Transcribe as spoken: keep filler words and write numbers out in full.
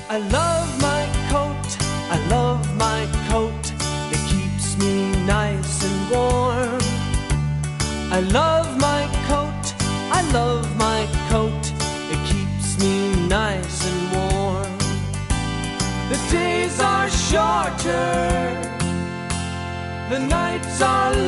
I love my coat, I love my coat. It keeps me nice and warm. I love my coat, I love my coat. It keeps me nice and warm. The days are shorter, the nights are